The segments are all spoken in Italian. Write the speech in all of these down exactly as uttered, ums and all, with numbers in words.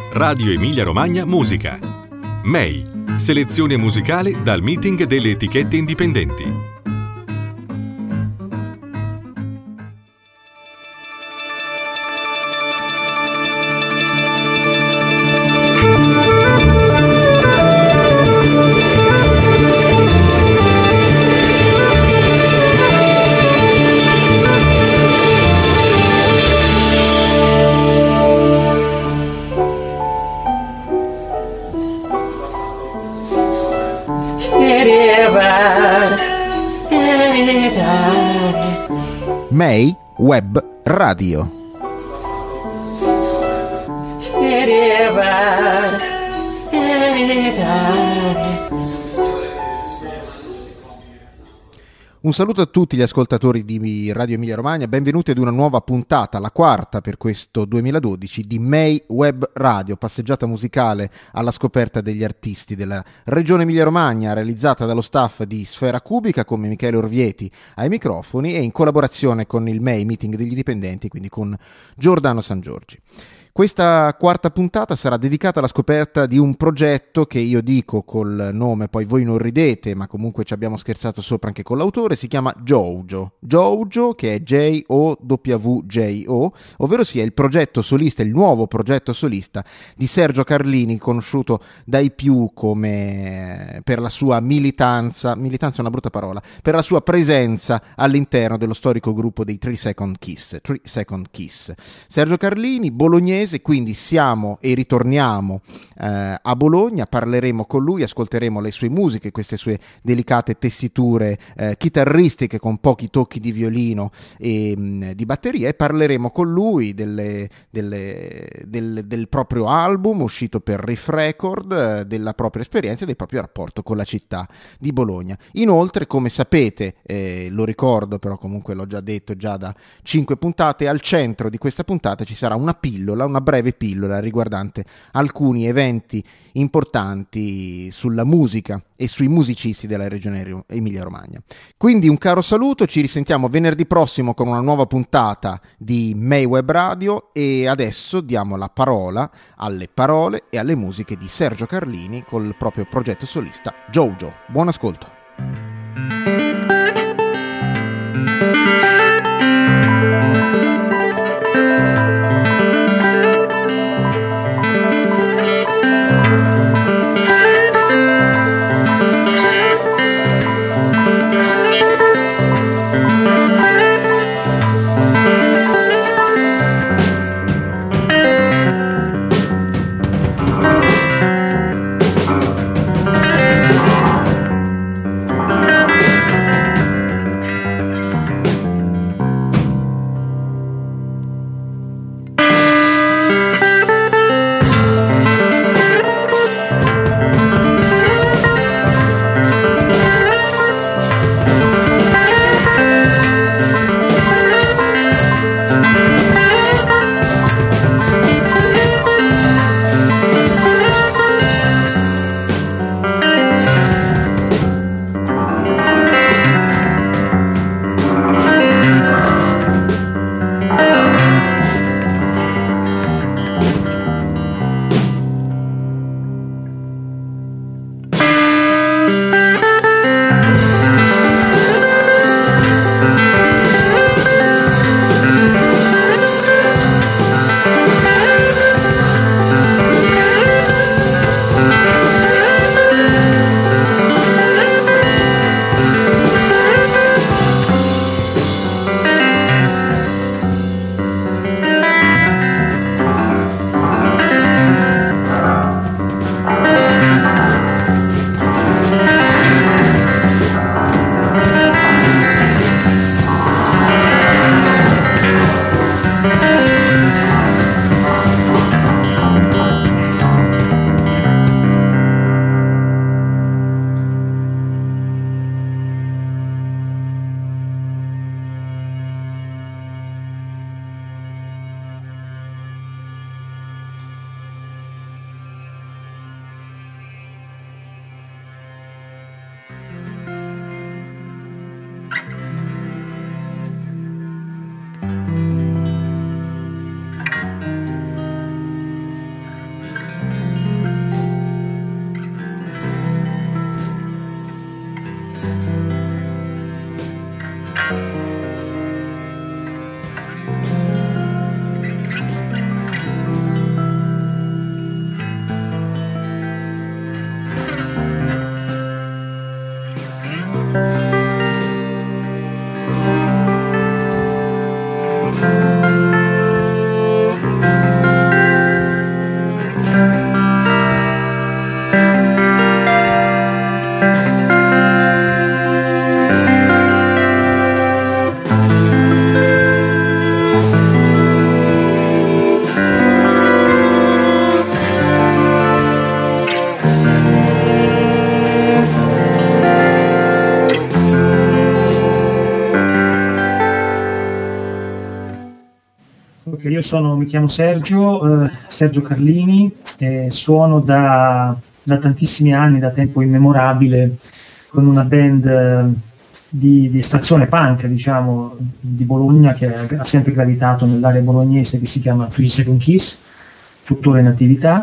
Radio Emilia Romagna Musica. M E I, selezione musicale dal meeting delle etichette indipendenti. M E I Web Radio. Un saluto a tutti gli ascoltatori di Radio Emilia Romagna, benvenuti ad una nuova puntata, la quarta per questo duemiladodici di M E I Web Radio, passeggiata musicale alla scoperta degli artisti della Regione Emilia Romagna, realizzata dallo staff di Sfera Cubica come Michele Orvieti ai microfoni e in collaborazione con il M E I Meeting degli Dipendenti, quindi con Giordano San Giorgi. Questa quarta puntata sarà dedicata alla scoperta di un progetto che io dico col nome, poi voi non ridete, ma comunque ci abbiamo scherzato sopra anche con l'autore, si chiama JoJo. JoJo, che è J O W J O, ovvero sia il progetto solista, il nuovo progetto solista di Sergio Carlini, conosciuto dai più come per la sua militanza, militanza è una brutta parola, per la sua presenza all'interno dello storico gruppo dei Three Second Kiss. Three Second Kiss. Sergio Carlini, bolognese, quindi siamo e ritorniamo eh, a Bologna, parleremo con lui, ascolteremo le sue musiche, queste sue delicate tessiture eh, chitarristiche con pochi tocchi di violino e mh, di batteria, e parleremo con lui delle, delle, del, del proprio album uscito per Riff Record, eh, della propria esperienza e del proprio rapporto con la città di Bologna. Inoltre, come sapete, eh, lo ricordo però comunque l'ho già detto già da cinque puntate, al centro di questa puntata ci sarà una pillola, una breve pillola riguardante alcuni eventi importanti sulla musica e sui musicisti della regione Emilia Romagna. Quindi un caro saluto, ci risentiamo venerdì prossimo con una nuova puntata di M E I Web Radio e adesso diamo la parola alle parole e alle musiche di Sergio Carlini col proprio progetto solista JoJo. Buon ascolto. io sono, mi chiamo Sergio, eh, Sergio Carlini, e suono da, da tantissimi anni, da tempo immemorabile, con una band eh, di, di estrazione punk, diciamo, di Bologna, che ha sempre gravitato nell'area bolognese, che si chiama Free Second Kiss, tuttora in attività.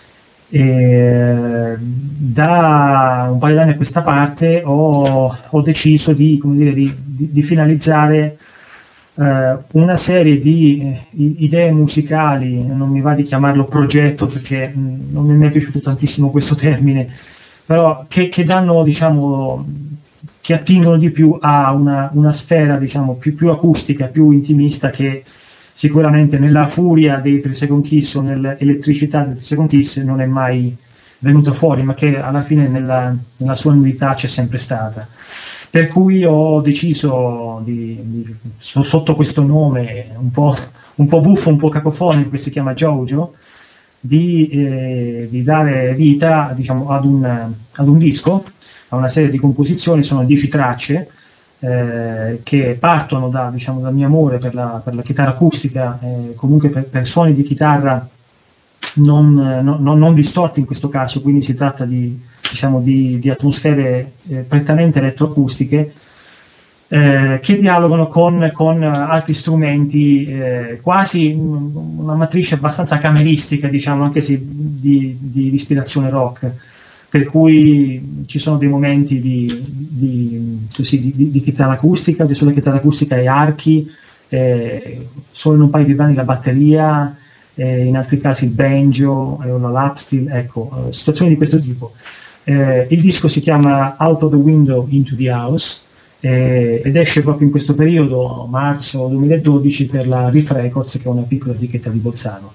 E da un paio d'anni a questa parte ho, ho deciso di, come dire, di, di, di finalizzare eh, una serie di eh, idee musicali. Non mi va di chiamarlo progetto perché mh, non mi è piaciuto tantissimo questo termine, però che, che danno, diciamo, che attingono di più a una, una sfera, diciamo, più, più acustica, più intimista, che sicuramente nella furia dei Three Second Kiss o nell'elettricità dei Three Second Kiss non è mai venuto fuori, ma che alla fine nella, nella sua novità c'è sempre stata. Per cui ho deciso di, di sotto questo nome un po', un po' buffo, un po' cacofonico, che si chiama JoJo, di, eh, di dare vita, diciamo, ad un, ad un disco, a una serie di composizioni. Sono dieci tracce eh, che partono da, diciamo, dal mio amore per la, per la chitarra acustica, eh, comunque per, per suoni di chitarra non, non, non distorti in questo caso, quindi si tratta di, diciamo, di, di atmosfere eh, prettamente elettroacustiche, eh, che dialogano con, con altri strumenti, eh, quasi una matrice abbastanza cameristica, diciamo, anche se di, di ispirazione rock, per cui ci sono dei momenti di, di, così, di, di chitarra acustica, sulla chitarra acustica e archi, eh, solo in un paio di brani la batteria, eh, in altri casi il banjo e una lap steel, ecco, situazioni di questo tipo. Eh, il disco si chiama Out of the Window into the House, eh, ed esce proprio in questo periodo, marzo duemiladodici, per la Riff Records, che è una piccola etichetta di Bolzano.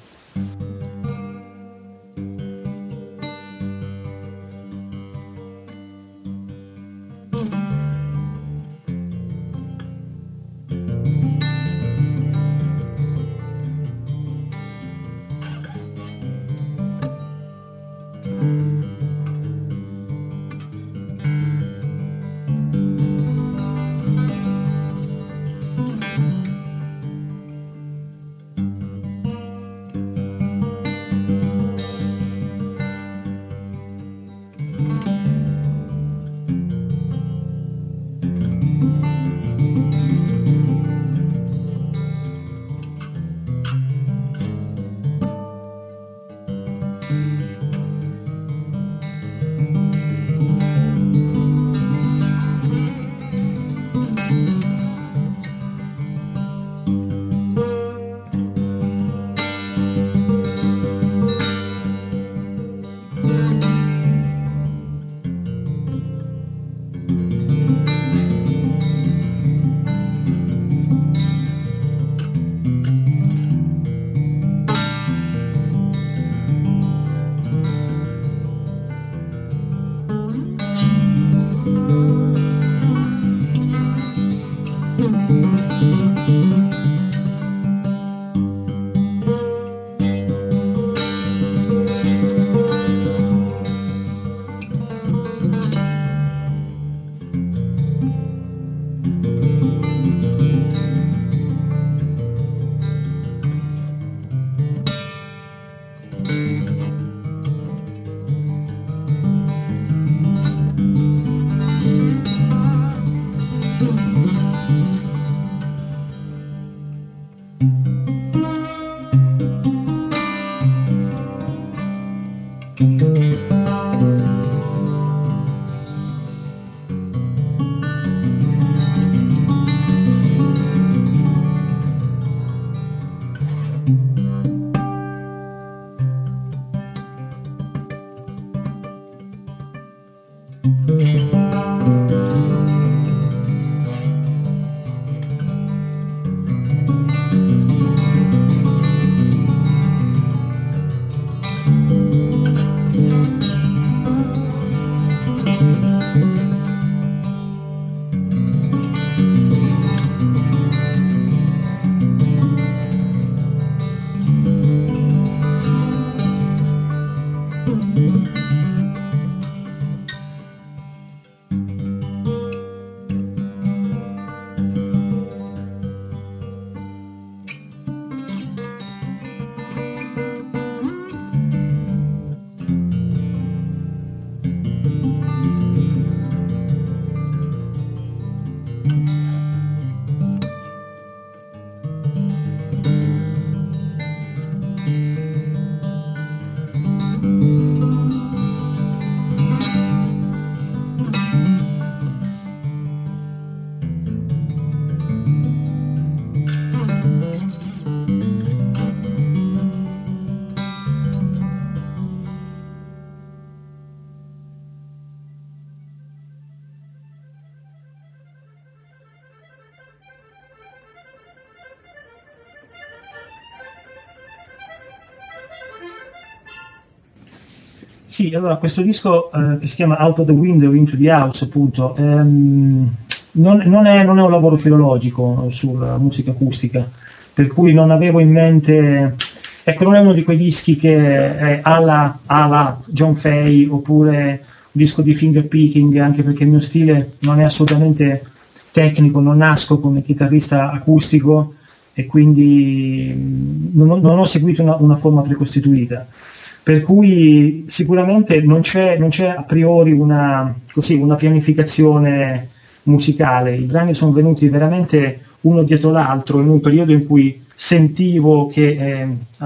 Sì, allora questo disco eh, che si chiama Out of the Window Into the House, appunto, ehm, non, non, è, non è un lavoro filologico sulla musica acustica, per cui non avevo in mente, ecco, non è uno di quei dischi che è alla, alla John Fay oppure un disco di finger picking, anche perché il mio stile non è assolutamente tecnico, non nasco come chitarrista acustico e quindi non, non ho seguito una, una forma precostituita. Per cui sicuramente non c'è, non c'è a priori una, così, una pianificazione musicale, i brani sono venuti veramente uno dietro l'altro in un periodo in cui sentivo che eh,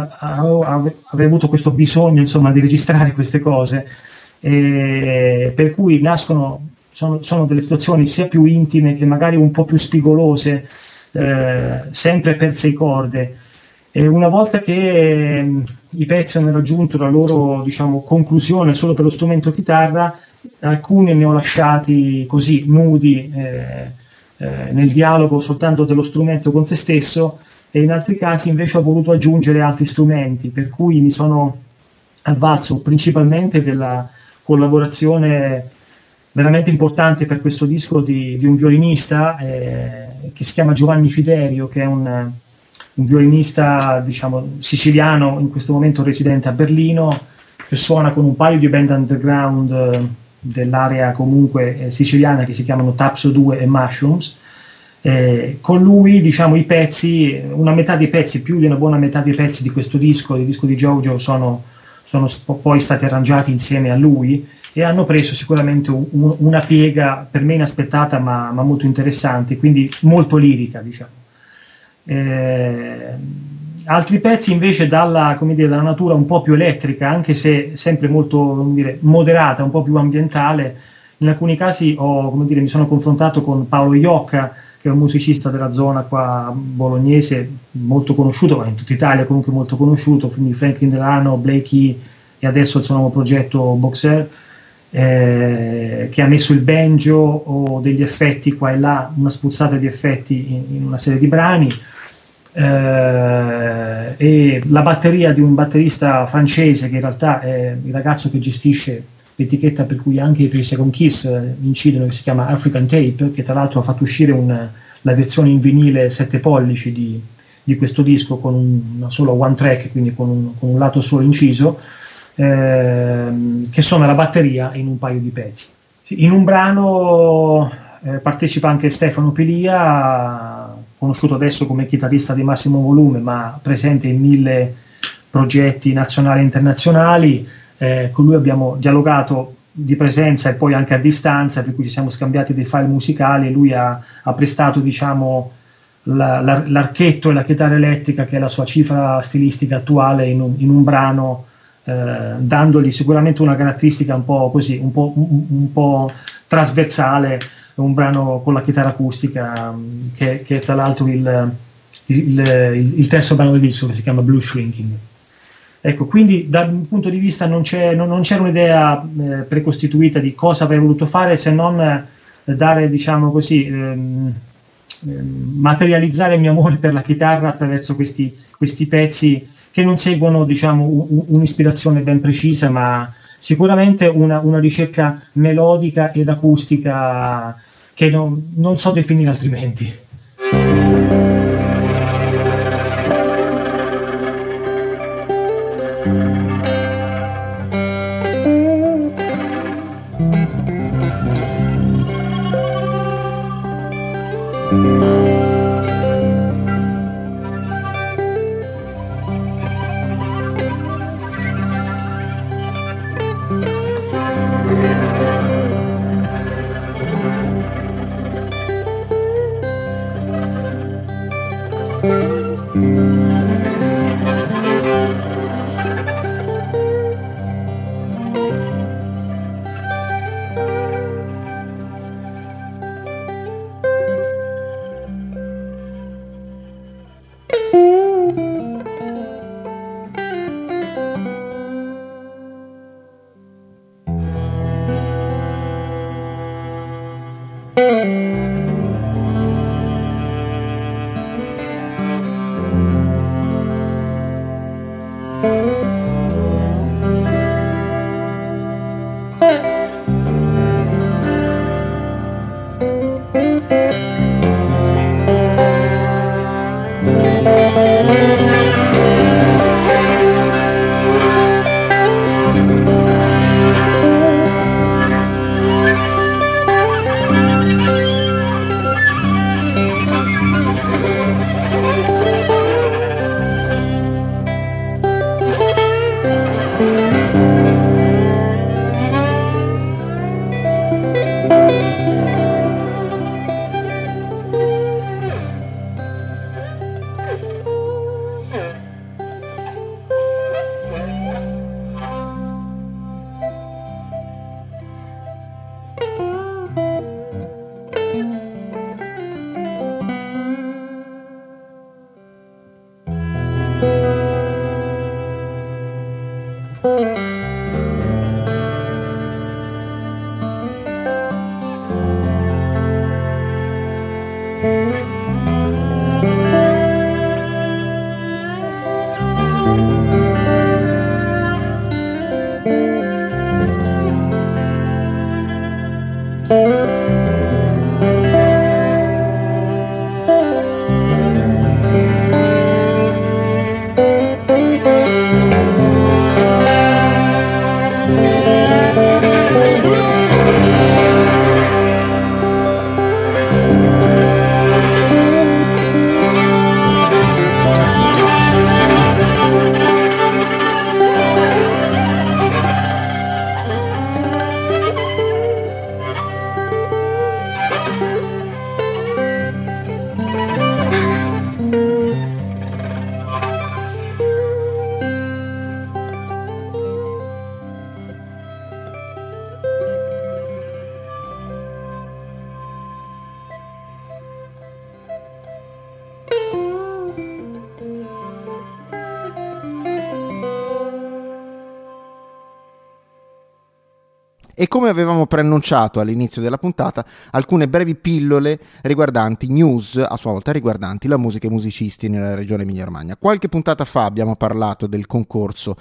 avrei avuto questo bisogno, insomma, di registrare queste cose, e per cui nascono, sono, sono delle situazioni sia più intime che magari un po' più spigolose, eh, sempre per sei corde. E una volta che eh, i pezzi hanno raggiunto la loro, diciamo, conclusione solo per lo strumento chitarra, alcuni ne ho lasciati così nudi eh, eh, nel dialogo soltanto dello strumento con se stesso, e in altri casi invece ho voluto aggiungere altri strumenti, per cui mi sono avvalso principalmente della collaborazione veramente importante per questo disco di, di un violinista eh, che si chiama Giovanni Fiderio, che è un un violinista, diciamo, siciliano, in questo momento residente a Berlino, che suona con un paio di band underground eh, dell'area comunque eh, siciliana che si chiamano Tapso due e Mushrooms. Eh, con lui, diciamo, i pezzi, una metà dei pezzi, più di una buona metà dei pezzi di questo disco, il disco di Jojo, sono, sono poi stati arrangiati insieme a lui e hanno preso sicuramente un, una piega per me inaspettata ma, ma molto interessante, quindi molto lirica, diciamo. Eh, altri pezzi invece dalla, come dire, dalla natura un po' più elettrica, anche se sempre molto, come dire, moderata, un po' più ambientale. In alcuni casi ho, come dire, mi sono confrontato con Paolo Iocca, che è un musicista della zona qua bolognese molto conosciuto, ma in tutta Italia comunque molto conosciuto, quindi Franklin Delano, Blakey e adesso il suo nuovo progetto Boxer, eh, che ha messo il banjo o degli effetti qua e là, una spruzzata di effetti in, in una serie di brani. Eh, e la batteria di un batterista francese che in realtà è il ragazzo che gestisce l'etichetta per cui anche i Three Second Kiss incidono, che si chiama African Tape, che tra l'altro ha fatto uscire un, la versione in vinile sette pollici di, di questo disco con un, una solo one track, quindi con un, con un lato solo inciso, eh, che suona la batteria in un paio di pezzi. In un brano eh, partecipa anche Stefano Pilia, conosciuto adesso come chitarrista di massimo volume, ma presente in mille progetti nazionali e internazionali. Eh, con lui abbiamo dialogato di presenza e poi anche a distanza, per cui ci siamo scambiati dei file musicali e lui ha, ha prestato, diciamo, la, la, l'archetto e la chitarra elettrica, che è la sua cifra stilistica attuale, in un, in un brano, eh, dandogli sicuramente una caratteristica un po' così, un po', un, un po' trasversale, un brano con la chitarra acustica, che, che è tra l'altro il, il, il, il terzo brano del disco, che si chiama Blue Shrinking. Ecco, quindi dal punto di vista non, c'è, non, non c'era un'idea eh, precostituita di cosa avrei voluto fare, se non eh, dare, diciamo così, ehm, ehm, materializzare il mio amore per la chitarra attraverso questi, questi pezzi che non seguono, diciamo, un, un'ispirazione ben precisa, ma sicuramente una, una ricerca melodica ed acustica che non, non so definire altrimenti. E come avevamo preannunciato all'inizio della puntata, alcune brevi pillole riguardanti news, a sua volta riguardanti la musica e i musicisti nella regione Emilia-Romagna. Qualche puntata fa abbiamo parlato del concorso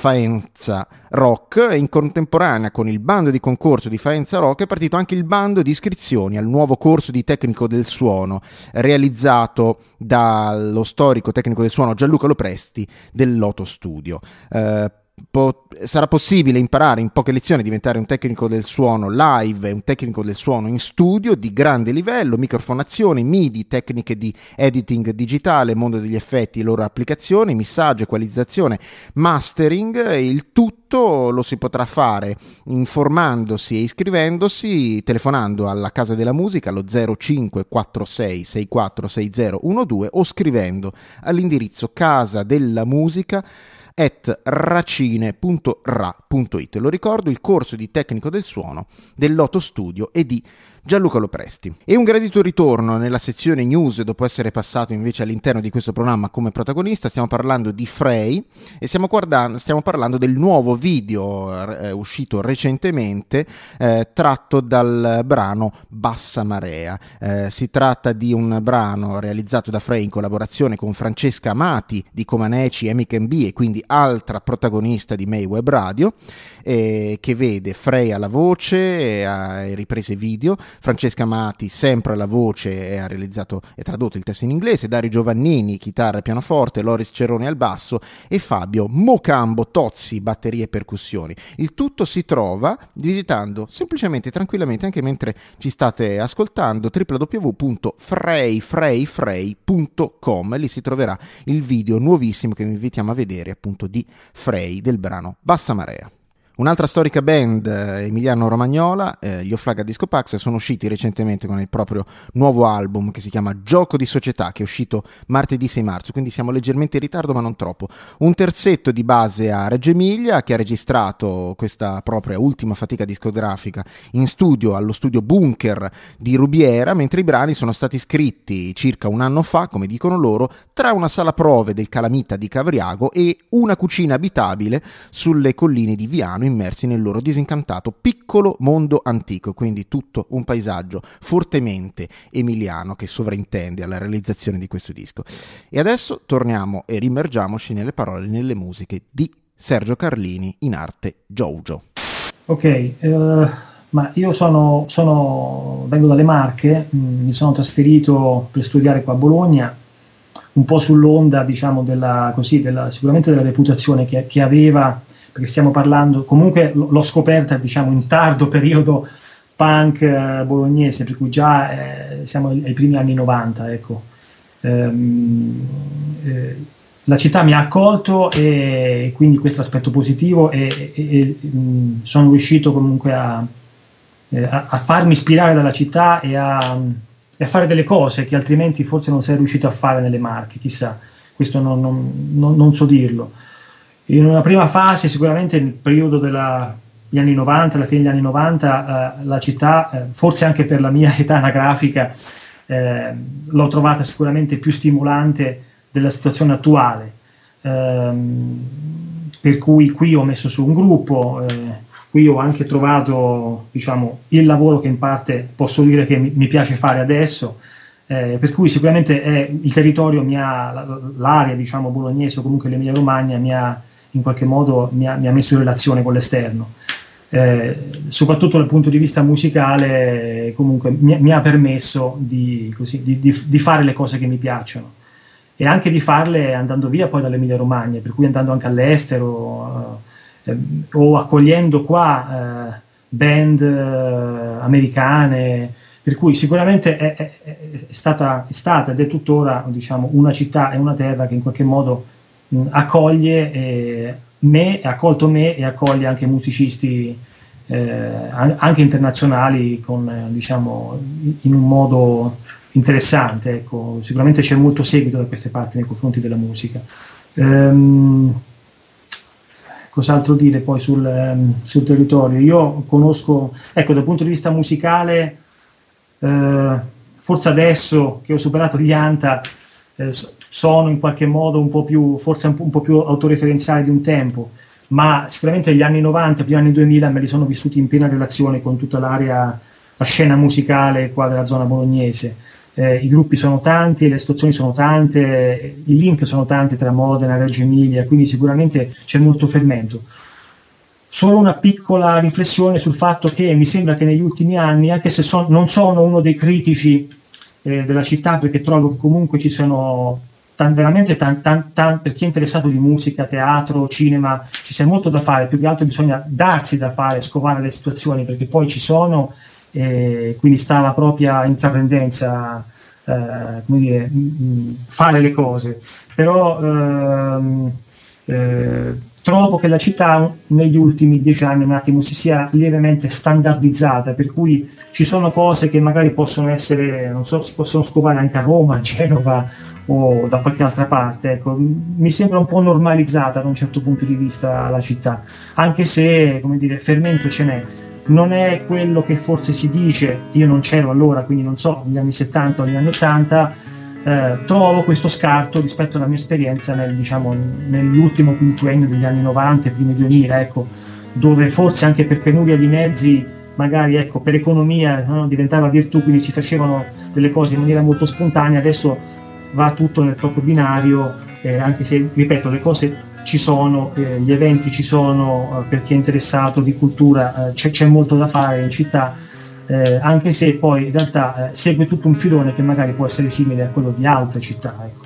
Faenza Rock e in contemporanea con il bando di concorso di Faenza Rock è partito anche il bando di iscrizioni al nuovo corso di tecnico del suono realizzato dallo storico tecnico del suono Gianluca Lopresti del Loto Studio. Eh, Po- sarà possibile imparare in poche lezioni a diventare un tecnico del suono live e un tecnico del suono in studio di grande livello, microfonazione, MIDI, tecniche di editing digitale, mondo degli effetti e loro applicazioni, missaggio, equalizzazione, mastering. Il tutto lo si potrà fare informandosi e iscrivendosi telefonando alla Casa della Musica allo zero cinque quattro sei sei quattro sei zero uno due o scrivendo all'indirizzo casa della musica at racine punto ra punto it. Lo ricordo, il corso di tecnico del suono del Loto Studio e di Gianluca Lopresti. E un gradito ritorno nella sezione news dopo essere passato invece all'interno di questo programma come protagonista. Stiamo parlando di Frey e stiamo, guardando, stiamo parlando del nuovo video eh, uscito recentemente eh, tratto dal brano Bassa Marea. Eh, si tratta di un brano realizzato da Frey in collaborazione con Francesca Amati di Comaneci, Emic and B e quindi altra protagonista di May Web Radio, eh, che vede Frey alla voce e a riprese video, Francesca Amati sempre alla voce e ha realizzato e tradotto il testo in inglese, Dario Giovannini chitarra e pianoforte, Loris Ceroni al basso e Fabio Mocambo Tozzi batterie e percussioni. Il tutto si trova visitando semplicemente tranquillamente, anche mentre ci state ascoltando, w w w punto frey frey frey punto com. Lì si troverà il video nuovissimo che vi invitiamo a vedere, appunto, di Frey del brano Bassa Marea. Un'altra storica band eh, emiliano-romagnola, eh, gli Oflaga Disco Pax, sono usciti recentemente con il proprio nuovo album che si chiama Gioco di Società, che è uscito martedì sei marzo, quindi siamo leggermente in ritardo ma non troppo. Un terzetto di base a Reggio Emilia che ha registrato questa propria ultima fatica discografica in studio allo studio Bunker di Rubiera, mentre i brani sono stati scritti circa un anno fa, come dicono loro, tra una sala prove del Calamita di Cavriago e una cucina abitabile sulle colline di Viano, immersi nel loro disincantato piccolo mondo antico, quindi tutto un paesaggio fortemente emiliano che sovrintende alla realizzazione di questo disco. E adesso torniamo e rimergiamoci nelle parole e nelle musiche di Sergio Carlini, in arte Jojo. Ok, uh, ma io sono, sono vengo dalle Marche, mh, mi sono trasferito per studiare qua a Bologna, un po' sull'onda, diciamo, della, così, della, sicuramente della reputazione che, che aveva, perché stiamo parlando, comunque l'ho scoperta, diciamo, in tardo periodo punk eh, bolognese, per cui già eh, siamo ai primi anni novanta, ecco. Ehm, eh, la città mi ha accolto e quindi questo aspetto positivo e, e, e mh, sono riuscito comunque a, eh, a, a farmi ispirare dalla città e a, e a fare delle cose che altrimenti forse non sarei riuscito a fare nelle Marche, chissà, questo non, non, non, non so dirlo. In una prima fase, sicuramente nel periodo degli anni novanta, alla fine degli anni novanta, eh, la città, eh, forse anche per la mia età anagrafica, eh, l'ho trovata sicuramente più stimolante della situazione attuale. Eh, per cui qui ho messo su un gruppo, eh, qui ho anche trovato, diciamo, il lavoro che in parte posso dire che mi, mi piace fare adesso. Eh, per cui sicuramente eh, il territorio mi ha, l'area, diciamo, bolognese o comunque l'Emilia Romagna mi ha in qualche modo mi ha, mi ha messo in relazione con l'esterno, eh, soprattutto dal punto di vista musicale, comunque mi, mi ha permesso di, così, di, di, di fare le cose che mi piacciono e anche di farle andando via poi dall'Emilia Romagna, per cui andando anche all'estero eh, o accogliendo qua eh, band eh, americane, per cui sicuramente è, è, è, stata, è stata ed è tuttora, diciamo, una città e una terra che in qualche modo mh, accoglie eh, me, ha accolto me e accoglie anche musicisti eh, anche internazionali con, eh, diciamo, in un modo interessante, ecco. Sicuramente c'è molto seguito da queste parti nei confronti della musica. Ehm, cos'altro dire poi sul, um, sul territorio? Io conosco, ecco, dal punto di vista musicale, eh, forse adesso che ho superato gli Anta eh, sono in qualche modo un po' più, forse un po', un po' più autoreferenziale di un tempo, ma sicuramente gli anni novanta, primi anni duemila me li sono vissuti in piena relazione con tutta l'area, la scena musicale qua della zona bolognese. Eh, I gruppi sono tanti, le situazioni sono tante, i link sono tanti tra Modena e Reggio Emilia, quindi sicuramente c'è molto fermento. Solo una piccola riflessione sul fatto che mi sembra che negli ultimi anni, anche se son, non sono uno dei critici eh, della città, perché trovo che comunque ci sono tan, veramente tan, tan, tan, per chi è interessato di musica, teatro, cinema, ci sia molto da fare, più che altro bisogna darsi da fare, scovare le situazioni, perché poi ci sono, e quindi sta alla propria intraprendenza, eh, come dire, mh, fare le cose. Però ehm, eh, trovo che la città negli ultimi dieci anni un attimo si sia lievemente standardizzata, per cui ci sono cose che magari possono essere, non so, si possono scovare anche a Roma, a Genova o da qualche altra parte. Ecco, mi sembra un po' normalizzata da un certo punto di vista la città, anche se, come dire, fermento ce n'è. Non è quello che forse si dice, io non c'ero allora, quindi non so, negli anni settanta o negli anni ottanta, Eh, trovo questo scarto rispetto alla mia esperienza nel, diciamo, nell'ultimo quinquennio degli anni novanta e primi duemila, ecco, dove forse anche per penuria di mezzi, magari ecco, per economia, no, diventava virtù, quindi si facevano delle cose in maniera molto spontanea. Adesso va tutto nel proprio binario, eh, anche se, ripeto, le cose ci sono, eh, gli eventi ci sono, eh, per chi è interessato di cultura, eh, c'è, c'è molto da fare in città. Eh, anche se poi in realtà eh, segue tutto un filone che magari può essere simile a quello di altre città, ecco.